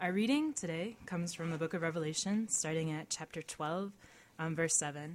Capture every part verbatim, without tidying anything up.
Our reading today comes from the book of Revelation, starting at chapter twelve, um, verse seven.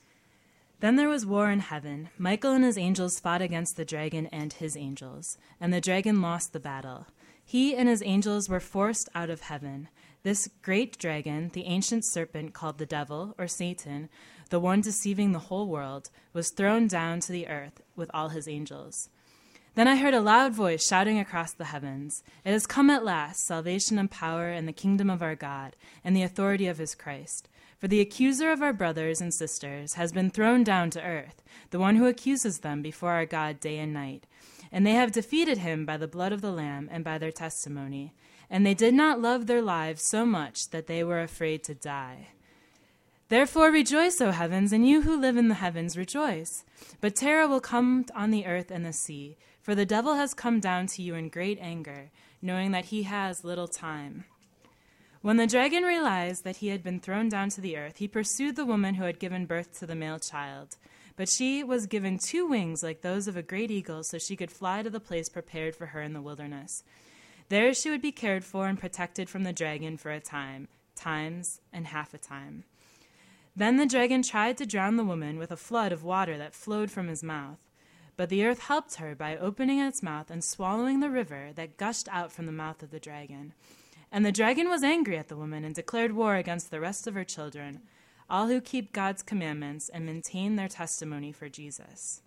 Then there was war in heaven. Michael and his angels fought against the dragon and his angels, and the dragon lost the battle. He and his angels were forced out of heaven. This great dragon, the ancient serpent called the devil, or Satan, the one deceiving the whole world, was thrown down to the earth with all his angels. Then I heard a loud voice shouting across the heavens, "It has come at last, salvation and power and the kingdom of our God, and the authority of his Christ. For the accuser of our brothers and sisters has been thrown down to earth, the one who accuses them before our God day and night. And they have defeated him by the blood of the Lamb and by their testimony. And they did not love their lives so much that they were afraid to die. Therefore rejoice, O heavens, and you who live in the heavens, rejoice. But terror will come on the earth and the sea, for the devil has come down to you in great anger, knowing that he has little time." When the dragon realized that he had been thrown down to the earth, he pursued the woman who had given birth to the male child. But she was given two wings like those of a great eagle, so she could fly to the place prepared for her in the wilderness. There she would be cared for and protected from the dragon for a time, times, and half a time. Then the dragon tried to drown the woman with a flood of water that flowed from his mouth. But the earth helped her by opening its mouth and swallowing the river that gushed out from the mouth of the dragon. And the dragon was angry at the woman and declared war against the rest of her children, all who keep God's commandments and maintain their testimony for Jesus.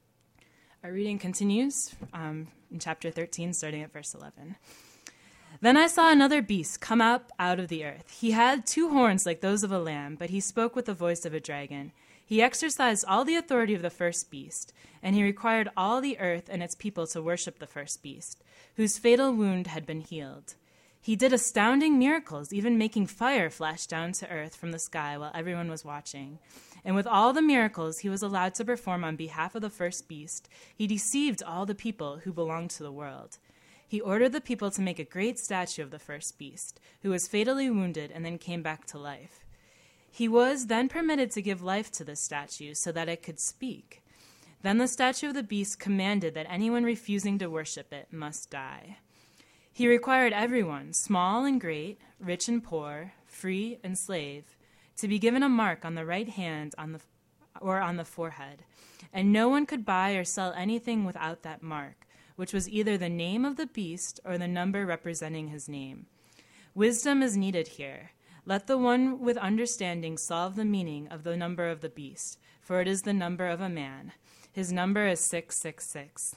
Our reading continues um, in chapter thirteen, starting at verse eleven. Then I saw another beast come up out of the earth. He had two horns like those of a lamb, but he spoke with the voice of a dragon. He exercised all the authority of the first beast, and he required all the earth and its people to worship the first beast, whose fatal wound had been healed. He did astounding miracles, even making fire flash down to earth from the sky while everyone was watching. And with all the miracles he was allowed to perform on behalf of the first beast, he deceived all the people who belonged to the world. He ordered the people to make a great statue of the first beast, who was fatally wounded and then came back to life. He was then permitted to give life to the statue so that it could speak. Then the statue of the beast commanded that anyone refusing to worship it must die. He required everyone, small and great, rich and poor, free and slave, to be given a mark on the right hand on the, or on the forehead, and no one could buy or sell anything without that mark, which was either the name of the beast or the number representing his name. Wisdom is needed here. Let the one with understanding solve the meaning of the number of the beast, for it is the number of a man. His number is six six six.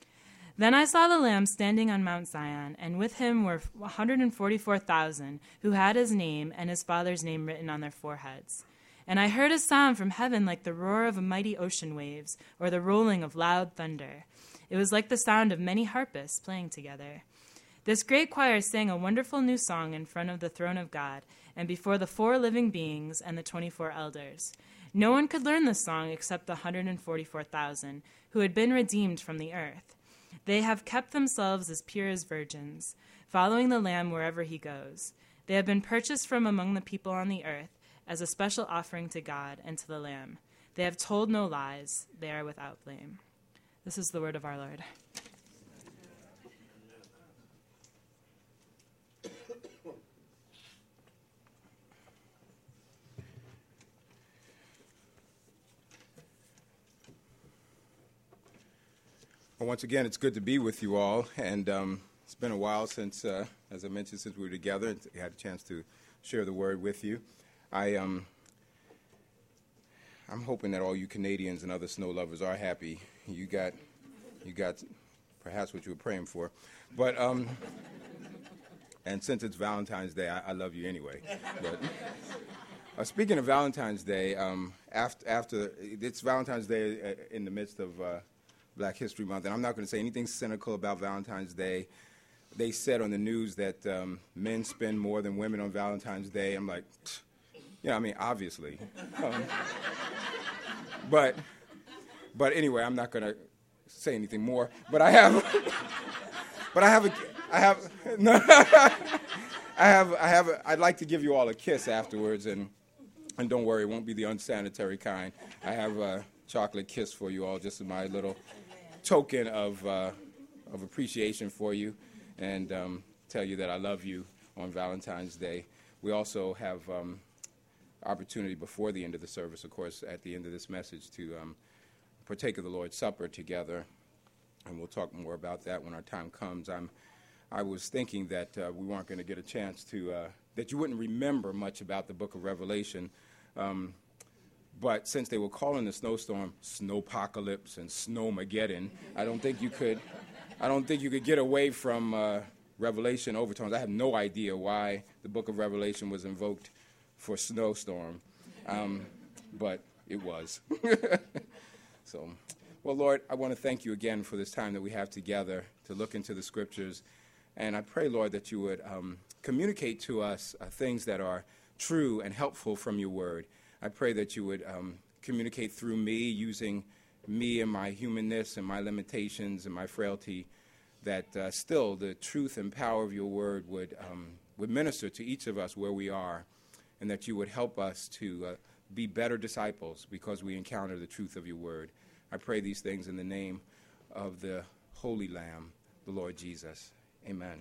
Then I saw the Lamb standing on Mount Zion, and with him were one hundred forty-four thousand, who had his name and his Father's name written on their foreheads. And I heard a sound from heaven like the roar of mighty ocean waves, or the rolling of loud thunder. It was like the sound of many harpists playing together. This great choir sang a wonderful new song in front of the throne of God, and before the four living beings and the twenty-four elders. No one could learn this song except the one hundred forty-four thousand, who had been redeemed from the earth. They have kept themselves as pure as virgins, following the Lamb wherever he goes. They have been purchased from among the people on the earth as a special offering to God and to the Lamb. They have told no lies. They are without blame. This is the word of our Lord. Well, once again, it's good to be with you all, and um, it's been a while since, uh, as I mentioned, since we were together and had a chance to share the word with you. I, um, I'm hoping that all you Canadians and other snow lovers are happy. You got, you got perhaps what you were praying for, but um, and since it's Valentine's Day, I, I love you anyway. But uh, speaking of Valentine's Day, um, after after it's Valentine's Day in the midst of Uh, Black History Month, and I'm not going to say anything cynical about Valentine's Day. They said on the news that um, men spend more than women on Valentine's Day. I'm like, you know, I mean, obviously. Um, but, but anyway, I'm not going to say anything more. But I have, but I have a, I have, no, I have, I have. A, I'd like to give you all a kiss afterwards, and and don't worry, it won't be the unsanitary kind. I have a chocolate kiss for you all, just as my little token of uh, of appreciation for you, and um, tell you that I love you on Valentine's Day. We also have um, opportunity before the end of the service, of course, at the end of this message, to um, partake of the Lord's Supper together, and we'll talk more about that when our time comes. I'm, I was thinking that uh, we weren't going to get a chance to, uh, that you wouldn't remember much about the book of Revelation, um, but since they were calling the snowstorm Snowpocalypse and Snowmageddon, I don't think you could, I don't think you could get away from uh, Revelation overtones. I have no idea why the book of Revelation was invoked for snowstorm, um, but it was. So, well, Lord, I want to thank you again for this time that we have together to look into the Scriptures, and I pray, Lord, that you would um, communicate to us uh, things that are true and helpful from your word. I pray that you would um, communicate through me, using me and my humanness and my limitations and my frailty, that uh, still the truth and power of your word would um, would minister to each of us where we are, and that you would help us to uh, be better disciples because we encounter the truth of your word. I pray these things in the name of the Holy Lamb, the Lord Jesus. Amen.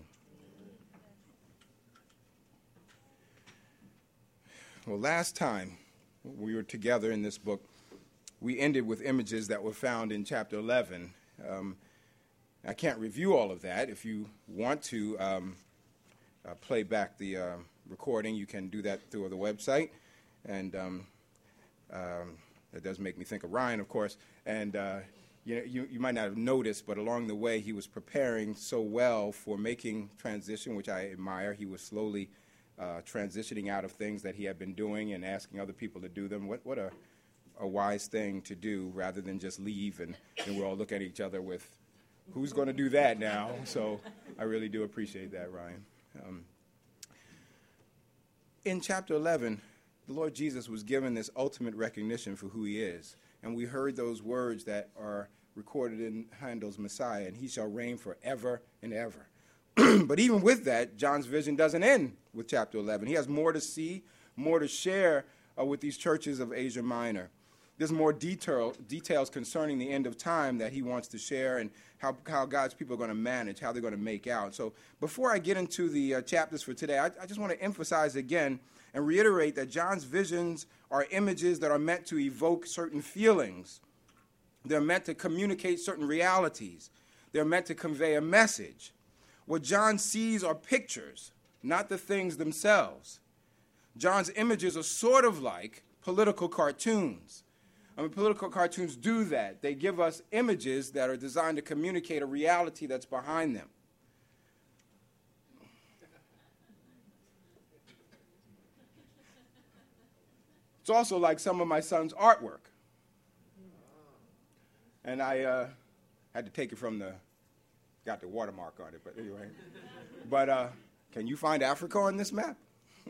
Well, last time we were together in this book, we ended with images that were found in chapter eleven. Um, I can't review all of that. If you want to um, uh, play back the uh, recording, you can do that through the website. And um, um, that does make me think of Ryan, of course. And uh, you, you, you might not have noticed, but along the way, he was preparing so well for making transition, which I admire. He was slowly uh, transitioning out of things that he had been doing and asking other people to do them. What, what a, a wise thing to do, rather than just leave and then we all look at each other with, who's going to do that now? So I really do appreciate that, Ryan. Um, in chapter eleven, the Lord Jesus was given this ultimate recognition for who he is. And we heard those words that are recorded in Handel's Messiah, and he shall reign forever and ever. But even with that, John's vision doesn't end with chapter eleven. He has more to see, more to share uh, with these churches of Asia Minor. There's more detail, details concerning the end of time that he wants to share, and how, how God's people are going to manage, how they're going to make out. So before I get into the uh, chapters for today, I, I just want to emphasize again and reiterate that John's visions are images that are meant to evoke certain feelings. They're meant to communicate certain realities. They're meant to convey a message. What John sees are pictures, not the things themselves. John's images are sort of like political cartoons. I mean, political cartoons do that. They give us images that are designed to communicate a reality that's behind them. It's also like some of my son's artwork. And I uh, had to take it from the, got the watermark on it, but anyway. But uh, can you find Africa on this map?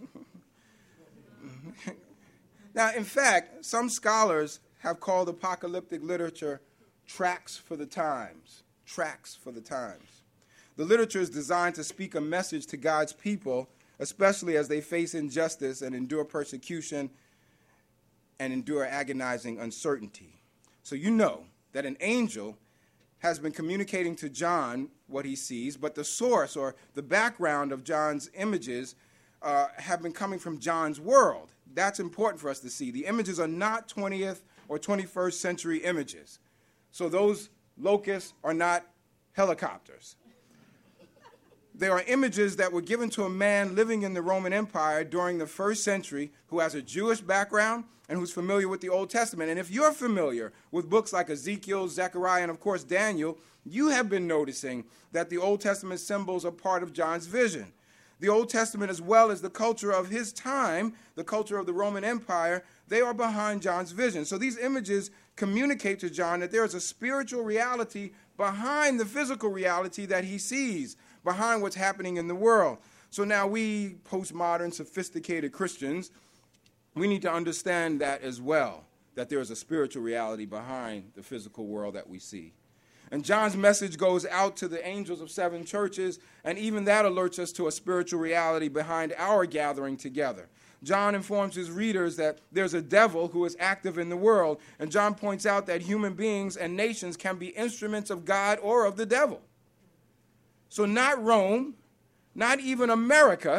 Now, in fact, some scholars have called apocalyptic literature tracts for the times. Tracts for the times. The literature is designed to speak a message to God's people, especially as they face injustice and endure persecution and endure agonizing uncertainty. So you know that an angel has been communicating to John what he sees, but the source or the background of John's images uh, have been coming from John's world. That's important for us to see. The images are not twentieth or twenty-first century images. So those locusts are not helicopters. They are images that were given to a man living in the Roman Empire during the first century who has a Jewish background and who's familiar with the Old Testament. And if you're familiar with books like Ezekiel, Zechariah, and of course Daniel, you have been noticing that the Old Testament symbols are part of John's vision. The Old Testament, as well as the culture of his time, the culture of the Roman Empire, they are behind John's vision. So these images communicate to John that there is a spiritual reality behind the physical reality that he sees, behind what's happening in the world. So now we, postmodern, sophisticated Christians, we need to understand that as well, that there is a spiritual reality behind the physical world that we see. And John's message goes out to the angels of seven churches, and even that alerts us to a spiritual reality behind our gathering together. John informs his readers that there's a devil who is active in the world, and John points out that human beings and nations can be instruments of God or of the devil. So not Rome, not even America,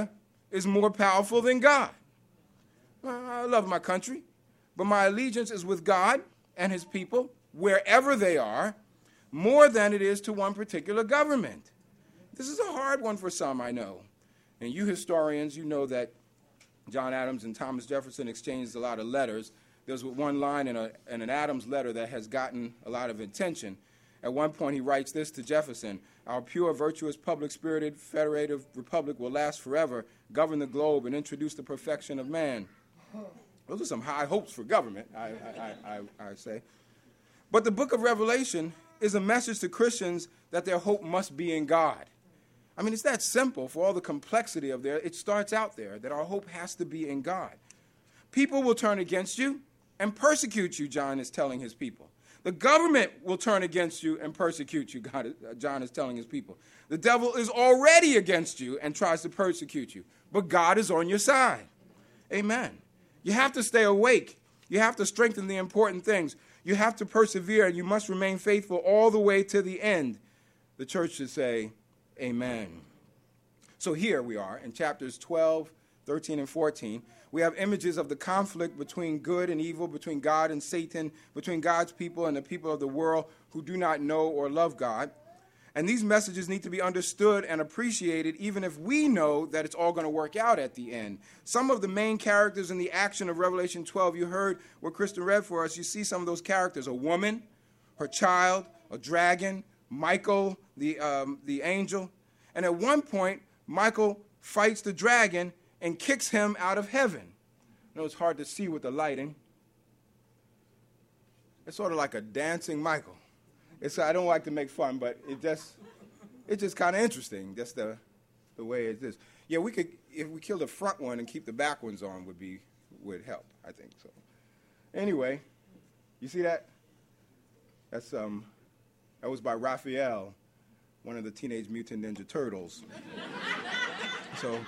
is more powerful than God. I love my country, but my allegiance is with God and his people, wherever they are, more than it is to one particular government. This is a hard one for some, I know. And you historians, you know that John Adams and Thomas Jefferson exchanged a lot of letters. There's one line in, a, in an Adams letter that has gotten a lot of attention. At one point, he writes this to Jefferson: "Our pure, virtuous, public-spirited, federative republic will last forever, govern the globe, and introduce the perfection of man." Those are some high hopes for government, I, I, I, I say. But the book of Revelation is a message to Christians that their hope must be in God. I mean, it's that simple. For all the complexity of there, it starts out there, that our hope has to be in God. People will turn against you and persecute you, John is telling his people. The government will turn against you and persecute you, God, John is telling his people. The devil is already against you and tries to persecute you, but God is on your side. Amen. You have to stay awake. You have to strengthen the important things. You have to persevere, and you must remain faithful all the way to the end. The church should say, amen. So here we are in chapters twelve, thirteen, and fourteen. We have images of the conflict between good and evil, between God and Satan, between God's people and the people of the world who do not know or love God. And these messages need to be understood and appreciated, even if we know that it's all going to work out at the end. Some of the main characters in the action of Revelation twelve, you heard what Kristen read for us. You see some of those characters: a woman, her child, a dragon, Michael, the, um, the angel. And at one point, Michael fights the dragon and kicks him out of heaven. I know it's hard to see with the lighting. It's sort of like a dancing Michael. It's, I don't like to make fun, but it just, it's just kind of interesting. That's the, the way it is. Yeah, we could, if we kill the front one and keep the back ones on, would be, would help, I think so. Anyway, you see that? That's, um, that was by Raphael, one of the Teenage Mutant Ninja Turtles. So,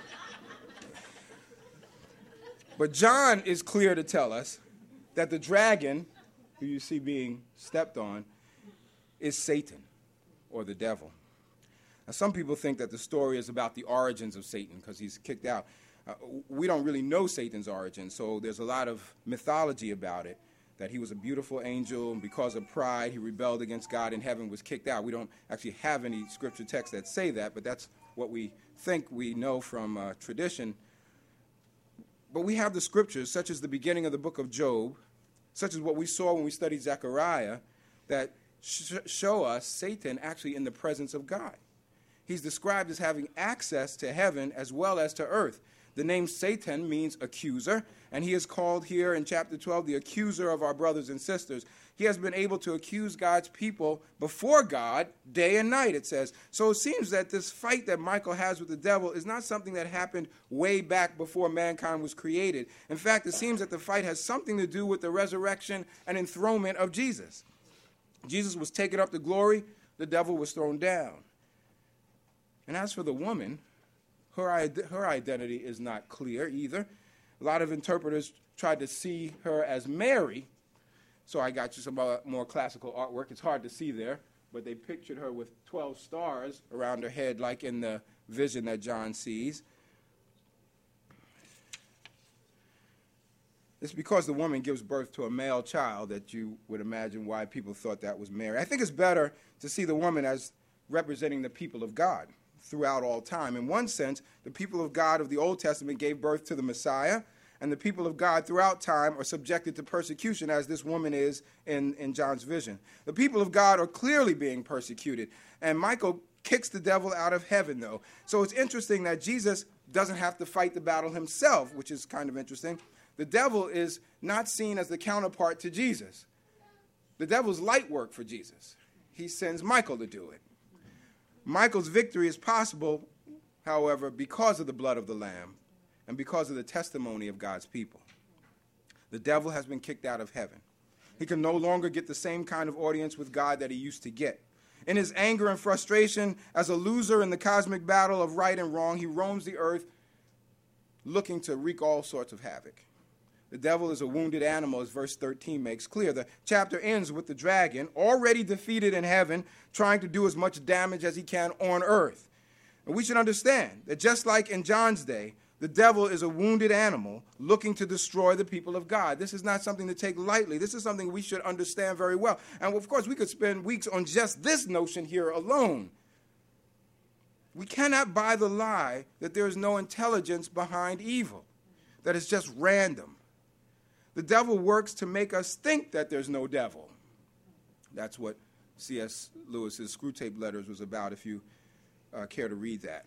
but John is clear to tell us that the dragon, who you see being stepped on, is Satan, or the devil. Now, some people think that the story is about the origins of Satan because he's kicked out. Uh, we don't really know Satan's origin, so there's a lot of mythology about it, that he was a beautiful angel, and because of pride, he rebelled against God in heaven, was kicked out. We don't actually have any scripture texts that say that, but that's what we think we know from uh, tradition. But we have the scriptures, such as the beginning of the book of Job, such as what we saw when we studied Zechariah, that sh- show us Satan actually in the presence of God. He's described as having access to heaven as well as to earth. The name Satan means accuser, and he is called here in chapter twelve the accuser of our brothers and sisters. He has been able to accuse God's people before God day and night, it says. So it seems that this fight that Michael has with the devil is not something that happened way back before mankind was created. In fact, it seems that the fight has something to do with the resurrection and enthronement of Jesus. Jesus was taken up to glory, the devil was thrown down. And as for the woman, her, her identity is not clear either. A lot of interpreters tried to see her as Mary. So I got you some more classical artwork. It's hard to see there, but they pictured her with twelve stars around her head, like in the vision that John sees. It's because the woman gives birth to a male child that you would imagine why people thought that was Mary. I think it's better to see the woman as representing the people of God throughout all time. In one sense, the people of God of the Old Testament gave birth to the Messiah, and the people of God throughout time are subjected to persecution, as this woman is in, in John's vision. The people of God are clearly being persecuted, and Michael kicks the devil out of heaven, though. So it's interesting that Jesus doesn't have to fight the battle himself, which is kind of interesting. The devil is not seen as the counterpart to Jesus. The devil's light work for Jesus. He sends Michael to do it. Michael's victory is possible, however, because of the blood of the Lamb and because of the testimony of God's people. The devil has been kicked out of heaven. He can no longer get the same kind of audience with God that he used to get. In his anger and frustration, as a loser in the cosmic battle of right and wrong, he roams the earth looking to wreak all sorts of havoc. The devil is a wounded animal, as verse thirteen makes clear. The chapter ends with the dragon, already defeated in heaven, trying to do as much damage as he can on earth. And we should understand that just like in John's day, the devil is a wounded animal looking to destroy the people of God. This is not something to take lightly. This is something we should understand very well. And of course, we could spend weeks on just this notion here alone. We cannot buy the lie that there is no intelligence behind evil, that it's just random. The devil works to make us think that there's no devil. That's what C S Lewis's Screwtape Letters was about, if you uh, care to read that.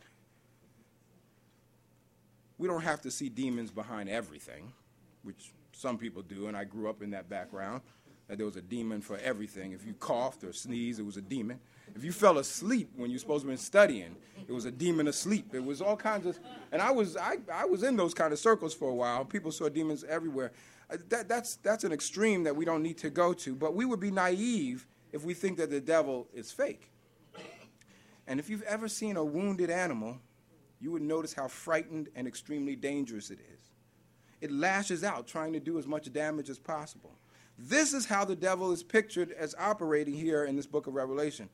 We don't have to see demons behind everything, which some people do, and I grew up in that background, that there was a demon for everything. If you coughed or sneezed, it was a demon. If you fell asleep when you were supposed to be studying, it was a demon asleep. It was all kinds of, and I was I, I was in those kind of circles for a while. People saw demons everywhere. That, that's, that's an extreme that we don't need to go to, but we would be naive if we think that the devil is fake. And if you've ever seen a wounded animal, you would notice how frightened and extremely dangerous it is. It lashes out, trying to do as much damage as possible. This is how the devil is pictured as operating here in this book of Revelation.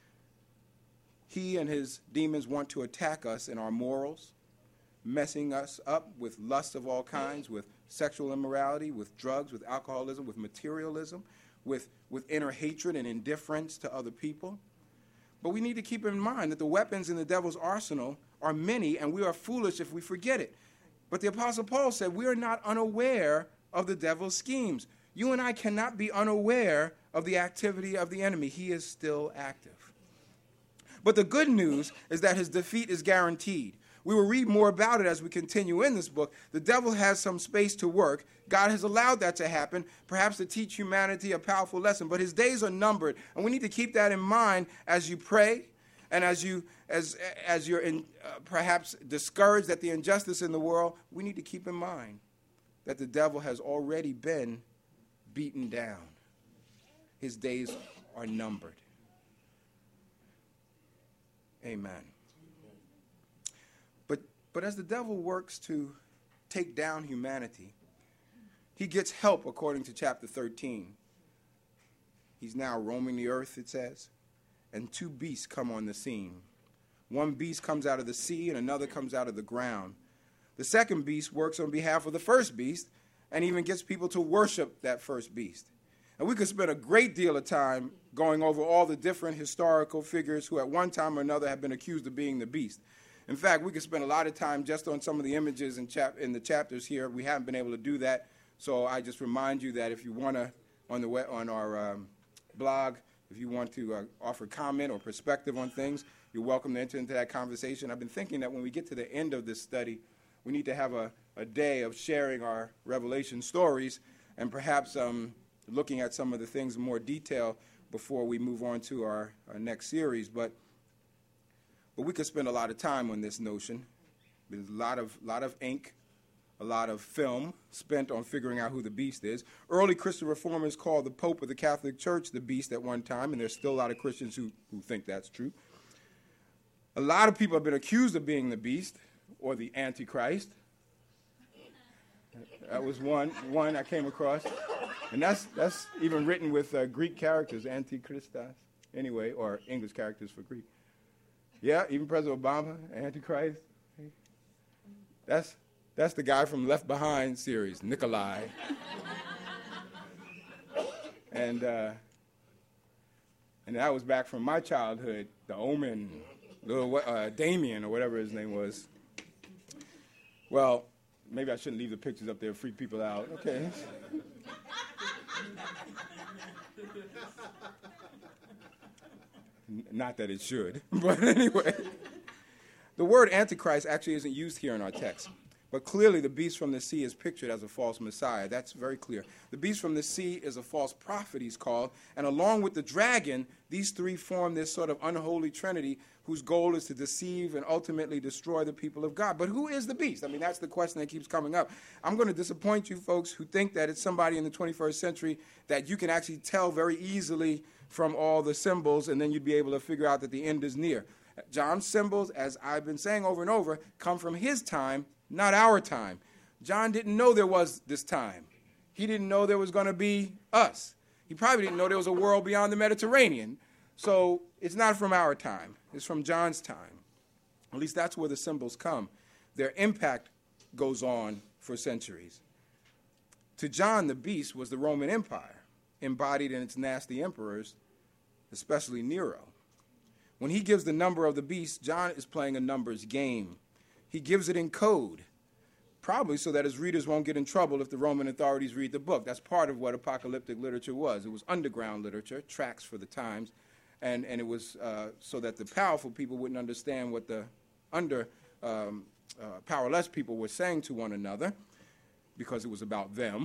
He and his demons want to attack us in our morals, messing us up with lust of all kinds, with sexual immorality, with drugs, with alcoholism, with materialism, with, with inner hatred and indifference to other people. But we need to keep in mind that the weapons in the devil's arsenal are many, and we are foolish if we forget it. But the Apostle Paul said we are not unaware of the devil's schemes. You and I cannot be unaware of the activity of the enemy. He is still active. But the good news is that his defeat is guaranteed. We will read more about it as we continue in this book. The devil has some space to work. God has allowed that to happen, perhaps to teach humanity a powerful lesson. But his days are numbered, and we need to keep that in mind as you pray and as, you, as, as you're in, uh, perhaps discouraged at the injustice in the world. We need to keep in mind that the devil has already been beaten down. His days are numbered. Amen. But, but as the devil works to take down humanity, he gets help according to chapter thirteen. He's now roaming the earth, it says, and two beasts come on the scene. One beast comes out of the sea and another comes out of the ground. The second beast works on behalf of the first beast and even gets people to worship that first beast. And we could spend a great deal of time going over all the different historical figures who at one time or another have been accused of being the beast. In fact, we could spend a lot of time just on some of the images in, chap- in the chapters here. We haven't been able to do that, so I just remind you that if you want to, on the we- on our um, blog, if you want to uh, offer comment or perspective on things, you're welcome to enter into that conversation. I've been thinking that when we get to the end of this study, we need to have a, a day of sharing our Revelation stories and perhaps um, looking at some of the things in more detail before we move on to our, our next series. But but we could spend a lot of time on this notion. There's a lot of lot of ink, a lot of film spent on figuring out who the beast is. Early Christian reformers called the Pope of the Catholic Church the beast at one time, and there's still a lot of Christians who, who think that's true. A lot of people have been accused of being the beast or the Antichrist. That was one one I came across. And that's that's even written with uh, Greek characters, Antichristos, anyway, or English characters for Greek. Yeah, even President Obama, Antichrist. That's that's the guy from Left Behind series, Nikolai. and uh, and that was back from my childhood, the Omen, little uh, Damien or whatever his name was. Well, maybe I shouldn't leave the pictures up there, freak people out. Okay. Not that it should, but anyway. The word Antichrist actually isn't used here in our text, but clearly the beast from the sea is pictured as a false Messiah. That's very clear. The beast from the sea is a false prophet, he's called, and along with the dragon, these three form this sort of unholy trinity whose goal is to deceive and ultimately destroy the people of God. But who is the beast? I mean, that's the question that keeps coming up. I'm going to disappoint you folks who think that it's somebody in the twenty-first century that you can actually tell very easily from all the symbols, and then you'd be able to figure out that the end is near. John's symbols, as I've been saying over and over, come from his time, not our time. John didn't know there was this time. He didn't know there was going to be us. He probably didn't know there was a world beyond the Mediterranean. So it's not from our time. It's from John's time. At least that's where the symbols come. Their impact goes on for centuries. To John, the beast was the Roman Empire, embodied in its nasty emperors, especially Nero. When he gives the number of the beast, John is playing a numbers game. He gives it in code, probably so that his readers won't get in trouble if the Roman authorities read the book. That's part of what apocalyptic literature was. It was underground literature, tracts for the times, and, and it was uh, so that the powerful people wouldn't understand what the under um, uh, powerless people were saying to one another, because it was about them.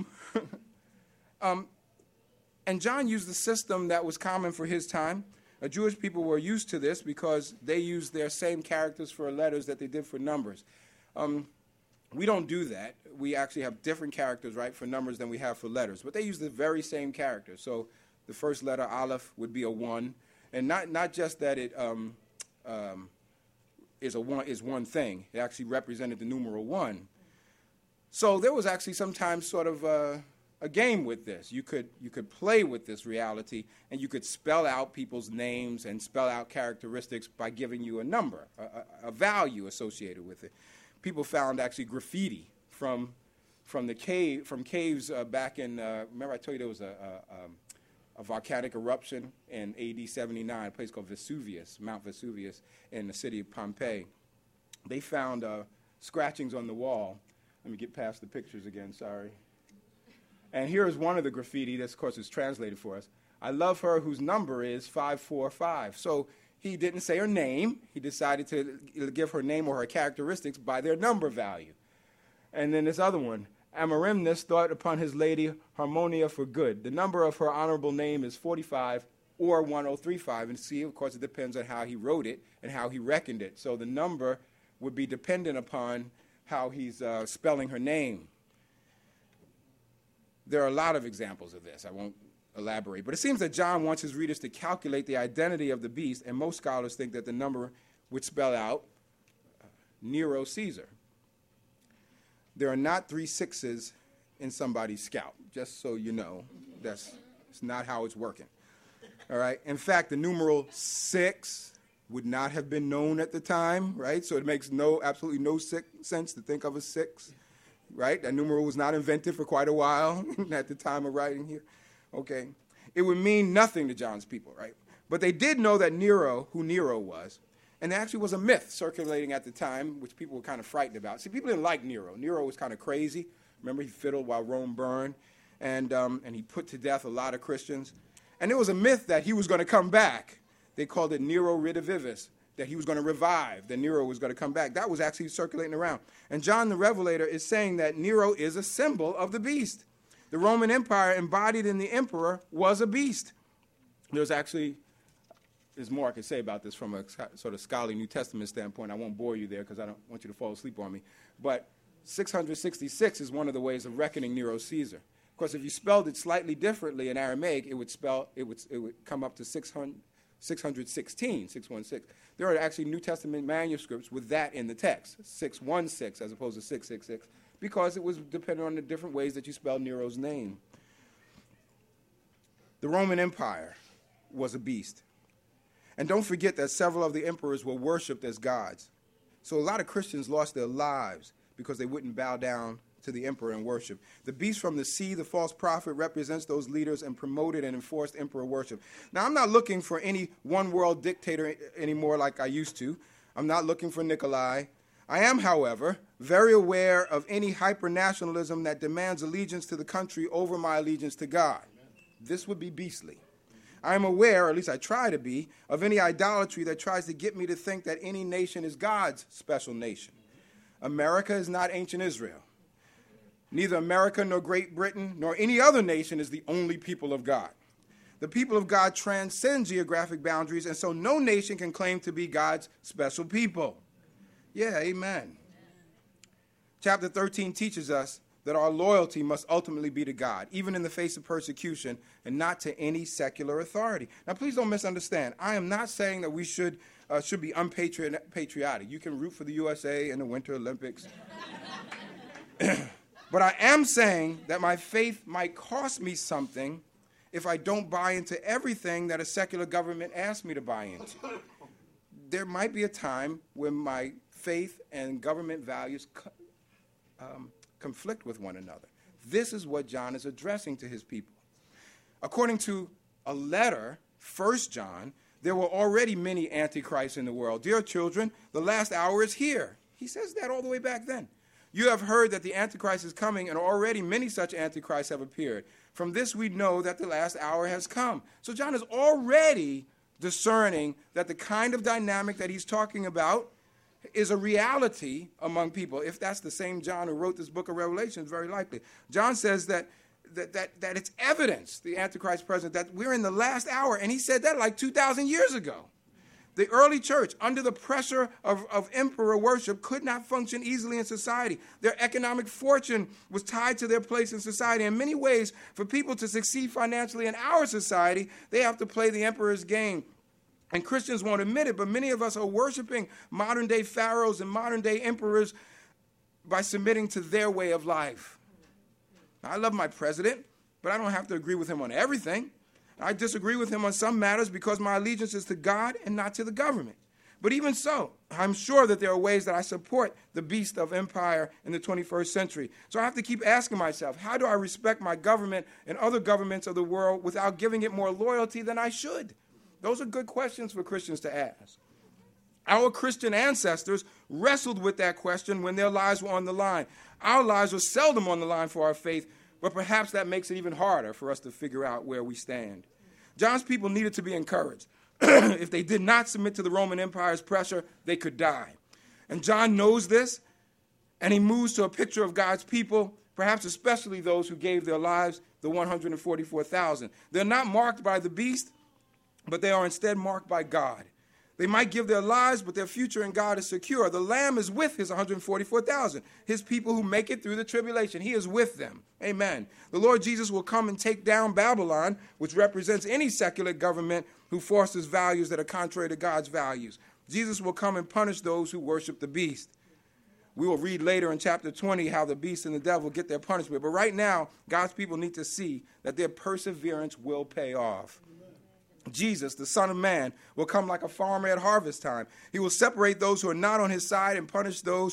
um, and John used the system that was common for his time. Uh, Jewish people were used to this because they used their same characters for letters that they did for numbers. Um, we don't do that. We actually have different characters, right, for numbers than we have for letters. But they use the very same characters. So the first letter, Aleph, would be a one. And not, not just that it um, um, is, a one, is one thing. It actually represented the numeral one. So there was actually sometimes sort of uh, a game with this. You could, you could play with this reality, and you could spell out people's names and spell out characteristics by giving you a number, a, a, a value associated with it. People found actually graffiti from, from the cave, from caves uh, back in, uh, remember I told you there was a, a, um, a volcanic eruption in A D seventy-nine, a place called Vesuvius, Mount Vesuvius, in the city of Pompeii. They found uh, scratchings on the wall. Let me get past the pictures again, sorry. And here is one of the graffiti. This, of course, is translated for us. I love her whose number is five four five. So he didn't say her name. He decided to give her name or her characteristics by their number value. And then this other one. Amarimnus thought upon his lady Harmonia for good. The number of her honorable name is forty-five or one oh three five. And see, of course, it depends on how he wrote it and how he reckoned it. So the number would be dependent upon how he's uh, spelling her name. There are a lot of examples of this. I won't elaborate. But it seems that John wants his readers to calculate the identity of the beast, and most scholars think that the number would spell out uh, Nero Caesar. There are not three sixes in somebody's scalp, just so you know. That's, that's not how it's working. All right? In fact, the numeral six would not have been known at the time, right? So it makes no, absolutely no sense to think of a six. Right? That numeral was not invented for quite a while at the time of writing here. Okay. It would mean nothing to John's people, right? But they did know that Nero, who Nero was, and there actually was a myth circulating at the time, which people were kind of frightened about. See, people didn't like Nero. Nero was kind of crazy. Remember, he fiddled while Rome burned, and, um, and he put to death a lot of Christians. And there was a myth that he was going to come back. They called it Nero Redivivus, that he was going to revive, that Nero was going to come back. That was actually circulating around. And John the Revelator is saying that Nero is a symbol of the beast. The Roman Empire embodied in the emperor was a beast. There's actually, there's more I could say about this from a sort of scholarly New Testament standpoint. I won't bore you there because I don't want you to fall asleep on me. But six hundred sixty-six is one of the ways of reckoning Nero Caesar. Of course, if you spelled it slightly differently in Aramaic, it would spell, it would, it would come up to six hundred, six hundred sixteen, six one six. There are actually New Testament manuscripts with that in the text, six one six as opposed to six six six, because it was dependent on the different ways that you spell Nero's name. The Roman Empire was a beast. And don't forget that several of the emperors were worshipped as gods. So a lot of Christians lost their lives because they wouldn't bow down to the emperor and worship. The beast from the sea, the false prophet, represents those leaders and promoted and enforced emperor worship. Now, I'm not looking for any one-world dictator anymore like I used to. I'm not looking for Nikolai. I am, however, very aware of any hyper-nationalism that demands allegiance to the country over my allegiance to God. This would be beastly. I am aware, or at least I try to be, of any idolatry that tries to get me to think that any nation is God's special nation. America is not ancient Israel. Neither America nor Great Britain nor any other nation is the only people of God. The people of God transcend geographic boundaries, and so no nation can claim to be God's special people. Yeah, amen. Chapter thirteen teaches us that our loyalty must ultimately be to God, even in the face of persecution, and not to any secular authority. Now, please don't misunderstand. I am not saying that we should uh, should be unpatriotic. You can root for the U S A in the Winter Olympics. But I am saying that my faith might cost me something if I don't buy into everything that a secular government asks me to buy into. there might be a time when my faith and government values co- um, conflict with one another. This is what John is addressing to his people. According to a letter, First John, there were already many antichrists in the world. Dear children, the last hour is here. He says that all the way back then. You have heard that the Antichrist is coming, and already many such antichrists have appeared. From this we know that the last hour has come. So John is already discerning that the kind of dynamic that he's talking about is a reality among people. If that's the same John who wrote this book of Revelation, it's very likely. John says that that that, that it's evidence, the Antichrist present, that we're in the last hour, and he said that like two thousand years ago. The early church, under the pressure of, of emperor worship, could not function easily in society. Their economic fortune was tied to their place in society. In many ways, for people to succeed financially in our society, they have to play the emperor's game. And Christians won't admit it, but many of us are worshiping modern-day pharaohs and modern-day emperors by submitting to their way of life. Now, I love my president, but I don't have to agree with him on everything. I disagree with him on some matters because my allegiance is to God and not to the government. But even so, I'm sure that there are ways that I support the beast of empire in the twenty-first century. So I have to keep asking myself, how do I respect my government and other governments of the world without giving it more loyalty than I should? Those are good questions for Christians to ask. Our Christian ancestors wrestled with that question when their lives were on the line. Our lives are seldom on the line for our faith, but perhaps that makes it even harder for us to figure out where we stand. John's people needed to be encouraged. If they did not submit to the Roman Empire's pressure, they could die. And John knows this, and he moves to a picture of God's people, perhaps especially those who gave their lives, the one hundred forty-four thousand. They're not marked by the beast, but they are instead marked by God. They might give their lives, but their future in God is secure. The Lamb is with his one hundred forty-four thousand, his people who make it through the tribulation. He is with them. Amen. The Lord Jesus will come and take down Babylon, which represents any secular government who forces values that are contrary to God's values. Jesus will come and punish those who worship the beast. We will read later in chapter twenty how the beast and the devil get their punishment. But right now, God's people need to see that their perseverance will pay off. Jesus, the Son of Man, will come like a farmer at harvest time. He will separate those who are not on his side and punish those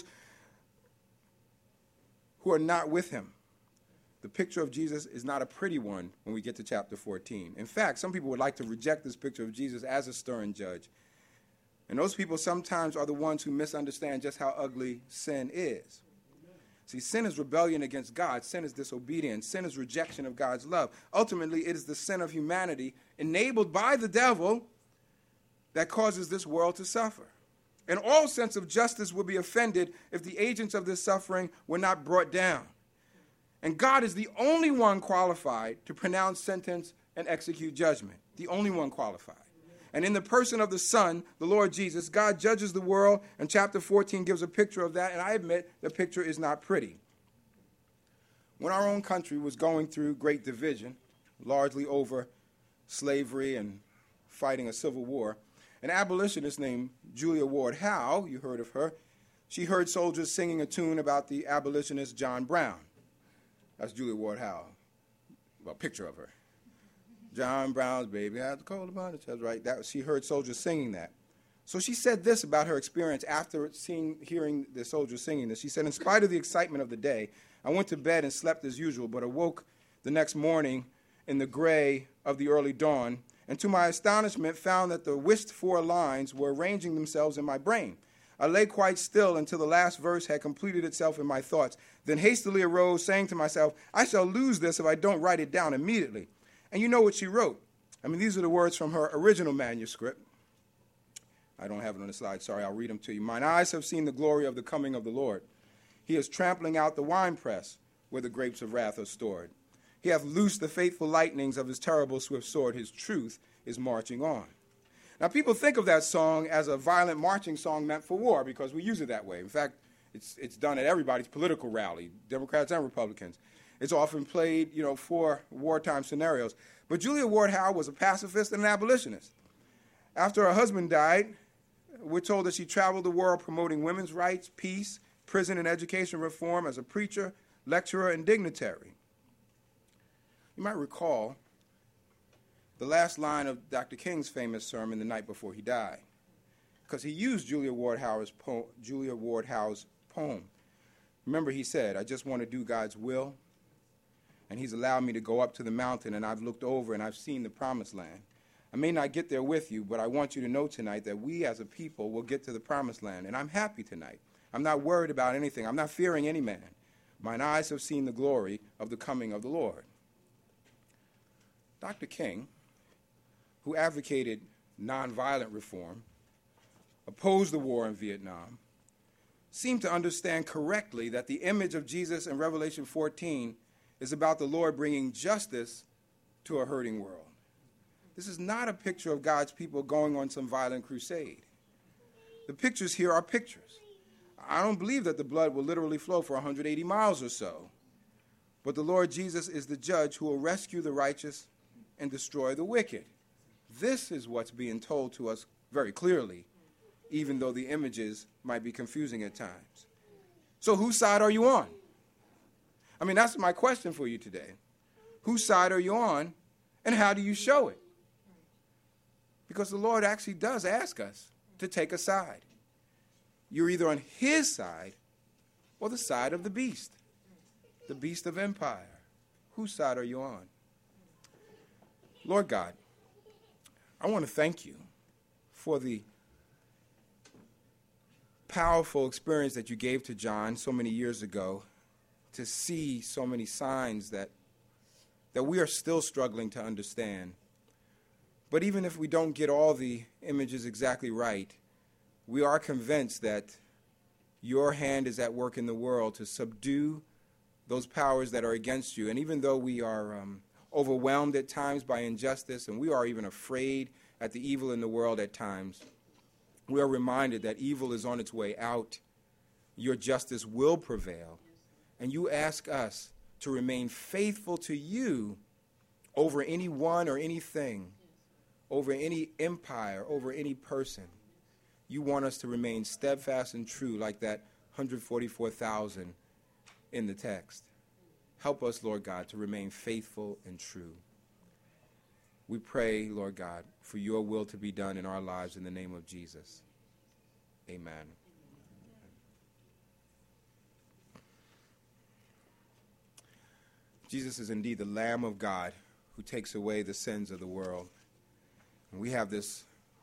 who are not with him. The picture of Jesus is not a pretty one when we get to chapter fourteen. In fact, some people would like to reject this picture of Jesus as a stern judge. And those people sometimes are the ones who misunderstand just how ugly sin is. See, sin is rebellion against God. Sin is disobedience. Sin is rejection of God's love. Ultimately, it is the sin of humanity enabled by the devil that causes this world to suffer. And all sense of justice would be offended if the agents of this suffering were not brought down. And God is the only one qualified to pronounce sentence and execute judgment. The only one qualified. And in the person of the Son, the Lord Jesus, God judges the world, and chapter fourteen gives a picture of that, and I admit the picture is not pretty. When our own country was going through great division, largely over slavery and fighting a civil war, an abolitionist named Julia Ward Howe, you heard of her, she heard soldiers singing a tune about the abolitionist John Brown. That's Julia Ward Howe. Well, a picture of her. John Brown's baby had the cold about it. That's right. That, she heard soldiers singing that. So she said this about her experience after seeing, hearing the soldiers singing this. She said, in spite of the excitement of the day, I went to bed and slept as usual, but awoke the next morning in the gray of the early dawn, and to my astonishment found that the wished-for lines were arranging themselves in my brain. I lay quite still until the last verse had completed itself in my thoughts, then hastily arose, saying to myself, I shall lose this if I don't write it down immediately. And you know what she wrote. I mean, these are the words from her original manuscript. I don't have it on the slide. Sorry, I'll read them to you. Mine eyes have seen the glory of the coming of the Lord. He is trampling out the winepress where the grapes of wrath are stored. He hath loosed the fateful lightnings of his terrible swift sword. His truth is marching on. Now, people think of that song as a violent marching song meant for war because we use it that way. In fact, it's, it's done at everybody's political rally, Democrats and Republicans. It's often played, you know, for wartime scenarios. But Julia Ward Howe was a pacifist and an abolitionist. After her husband died, we're told that she traveled the world promoting women's rights, peace, prison and education reform as a preacher, lecturer, and dignitary. You might recall the last line of Doctor King's famous sermon the night before he died. because he used Julia Ward Howe's po- Julia Ward Howe's poem. Remember, he said, I just want to do God's will, and he's allowed me to go up to the mountain, and I've looked over, and I've seen the promised land. I may not get there with you, but I want you to know tonight that we as a people will get to the promised land, and I'm happy tonight. I'm not worried about anything. I'm not fearing any man. Mine eyes have seen the glory of the coming of the Lord. Doctor King, who advocated nonviolent reform, opposed the war in Vietnam, seemed to understand correctly that the image of Jesus in Revelation fourteen is about the Lord bringing justice to a hurting world. This is not a picture of God's people going on some violent crusade. The pictures here are pictures. I don't believe that the blood will literally flow for one hundred eighty miles or so, but the Lord Jesus is the judge who will rescue the righteous and destroy the wicked. This is what's being told to us very clearly, even though the images might be confusing at times. So whose side are you on? I mean, that's my question for you today. Whose side are you on, and how do you show it? Because the Lord actually does ask us to take a side. You're either on his side or the side of the beast, the beast of empire. Whose side are you on? Lord God, I want to thank you for the powerful experience that you gave to John so many years ago to see so many signs that, that we are still struggling to understand. But even if we don't get all the images exactly right, we are convinced that your hand is at work in the world to subdue those powers that are against you. And even though we are um, overwhelmed at times by injustice, and we are even afraid at the evil in the world at times, we are reminded that evil is on its way out. Your justice will prevail. And you ask us to remain faithful to you over anyone or anything, over any empire, over any person. You want us to remain steadfast and true like that one hundred forty-four thousand in the text. Help us, Lord God, to remain faithful and true. We pray, Lord God, for your will to be done in our lives in the name of Jesus. Amen. Jesus is indeed the Lamb of God who takes away the sins of the world. And we have this